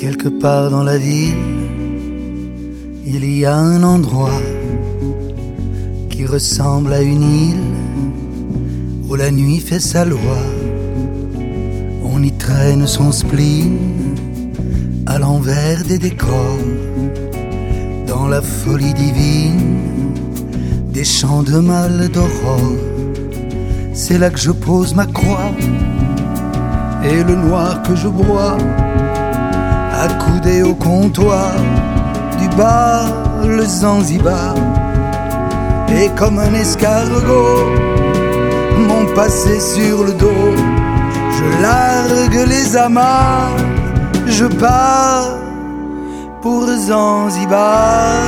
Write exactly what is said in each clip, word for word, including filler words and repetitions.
Quelque part dans la ville, il y a un endroit qui ressemble à une île où la nuit fait sa loi. On y traîne son spleen à l'envers des décors, dans la folie divine des chants de mal d'aurore. C'est là que je pose ma croix et le noir que je bois, accoudé au comptoir du bar, le Zanzibar. Et comme un escargot, mon passé sur le dos, je largue les amarres, je pars pour Zanzibar.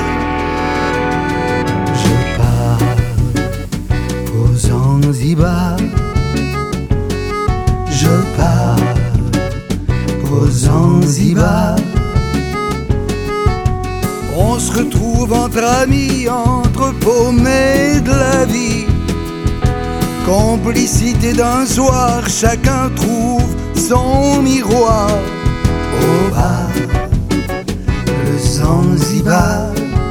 Je pars pour Zanzibar. Je pars pour Zanzibar. On se retrouve entre amis, entre paumés de la vie, complicité d'un soir, chacun trouve son miroir. Au bar, le Zanzibar,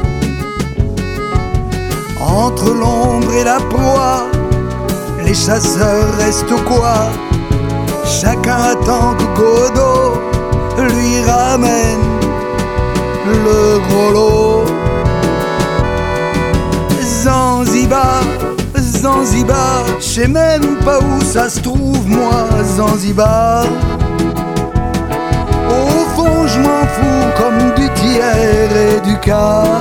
entre l'ombre et la proie, les chasseurs restent au quoi. Chacun attend que Godot lui ramène le gros lot. Zanzibar, Zanzibar, je sais même pas où ça se trouve moi, Zanzibar. Au fond je m'en fous comme du tiers et du quart.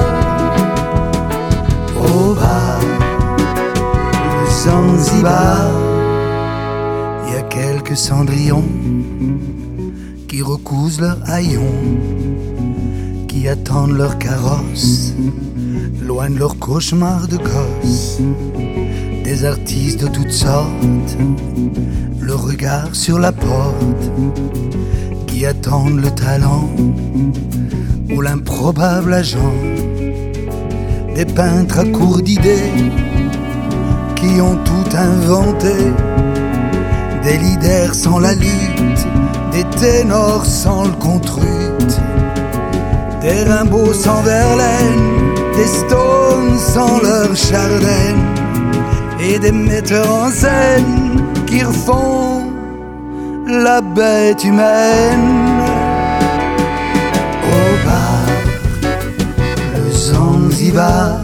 Au bar, le Zanzibar, y a quelques cendrillons qui recousent leur haillon, qui attendent leur carrosse, loin de leur cauchemar de gosse. Des artistes de toutes sortes, le regard sur la porte, qui attendent le talent ou l'improbable agent. Des peintres à court d'idées, qui ont tout inventé, des leaders sans la lutte, des ténors sans le contrute, des Rimbaud sans Verlaine, des Stones sans leur Chardin, et des metteurs en scène qui refont la bête humaine. Au bar, le Zanzibar,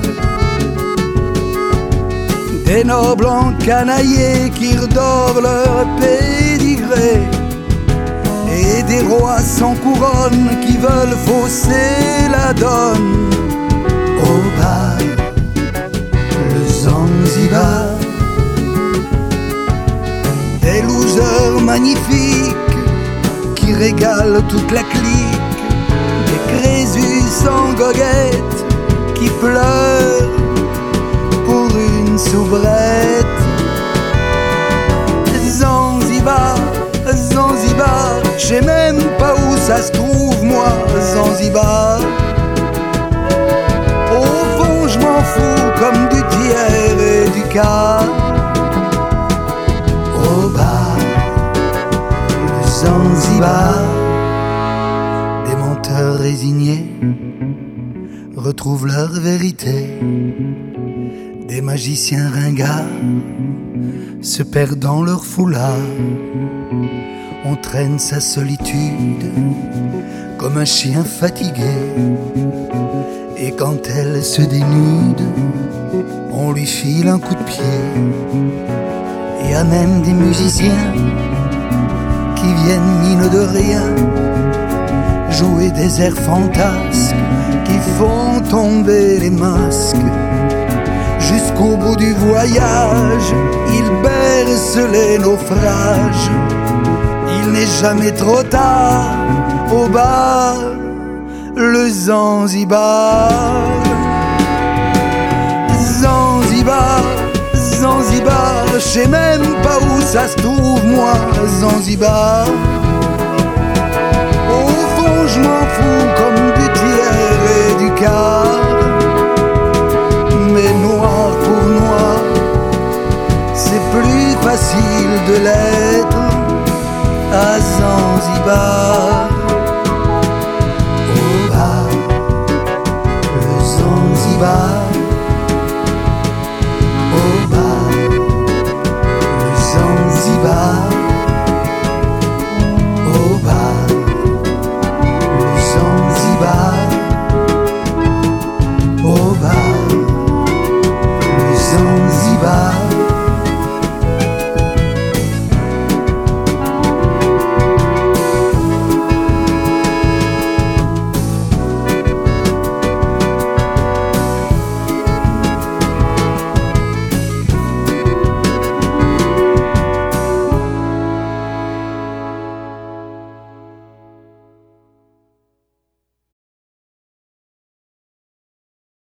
des nobles encanaillés qui redorent leur pédigré, et des rois sans couronne qui veulent fausser la donne. Au bar, le Zanzibar, des losers magnifiques qui régalent toute la clique, des Crésus sans goguette qui pleurent pour une soubrette. Zanzibar, Zanzibar, je sais même pas où ça se trouve moi, Zanzibar. Au fond je m'en fous comme du tiers et du quart. Au bar, le Zanzibar, des menteurs résignés retrouvent leur vérité, des magiciens ringards se perdent dans leur foulard. On traîne sa solitude comme un chien fatigué, et quand elle se dénude, on lui file un coup de pied. Il y a même des musiciens qui viennent mine de rien jouer des airs fantasques qui font tomber les masques. Jusqu'au bout du voyage, ils bercent les naufrages. Il n'est jamais trop tard au bar, le Zanzibar. Zanzibar, Zanzibar, je sais même pas où ça se trouve moi, Zanzibar. Au fond je m'en fous